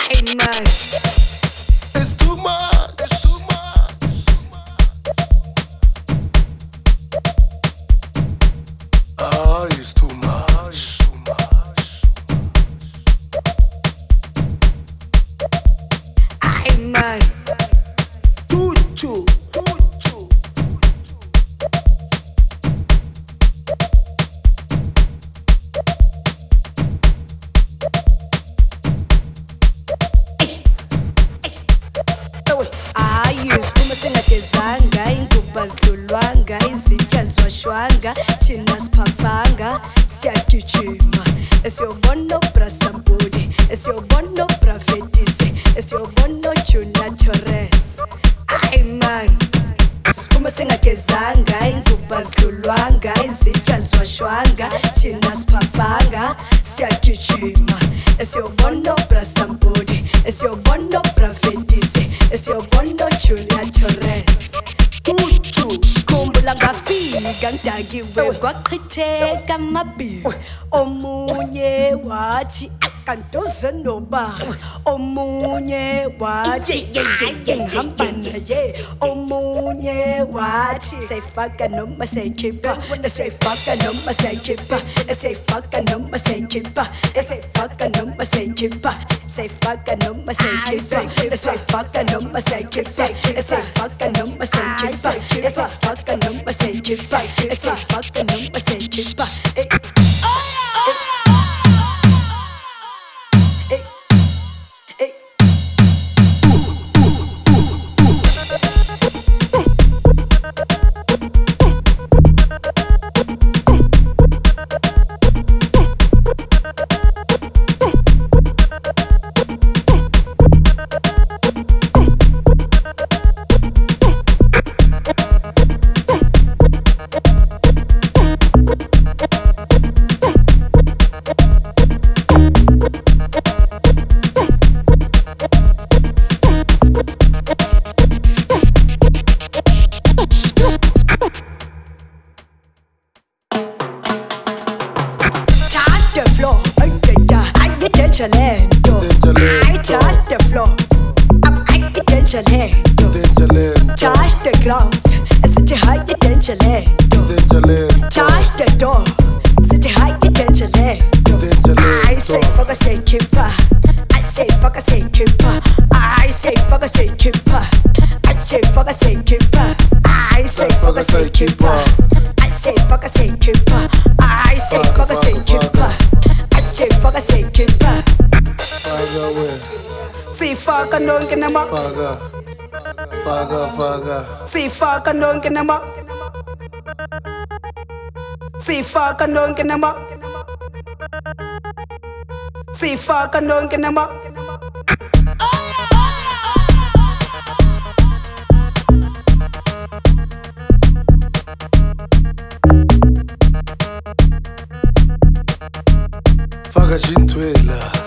Hey man, It's too much. Ah, it's too much. hey man, Choo-choo. Isiphuma singagezanga, inguba zidlulwanga, izitsha ziwashwanga, thina siphafanga, siyagijima. Esiyobona uBrasambuli, esiyobona uBravetisi, esiyobona uJunior Torres. Ay man, isiphuma singagezanga, inguba zidlulwanga, izitsha ziwashwanga, thina siphafanga, siyagijima. Esiyobona uBrasambuli, esiyobona uBravetisi, esiyobona uJunior Torres. Tutu khumbula ngafika ngidakiwe kwaqhitheka amabili, omunye wathi akantoze noba, omunye wathi ngihamba naye, omunye wathi sayifaka noma sayikhipha, sayifaka noma sayikhipha, sayifaka noma sayikhipha, sayifaka noma sayikhipha, sayifaka noma sayikhipha, sayifaka noma sayikhipha, sayifaka noma sayikhipha, sayifaka noma sayikhipha, sayifaka noma sayikhipha. Talento, I touch the floor, I get talento. Touch the ground, sit high, get talento. Touch the door, sit high, get talento. I say fuck, I say keeper. I say fuck, I say keeper. I say fuck, I say keeper. I say fuck, I say keeper. I say fuck, I say keeper. I say fuck, I say keeper. I say fuck, I say keeper. I say fuck, I say keeper. Si faka nonke nama Faga Si faka nonke nama Si faka nonke nama Si faka nonke nama Faga jintwela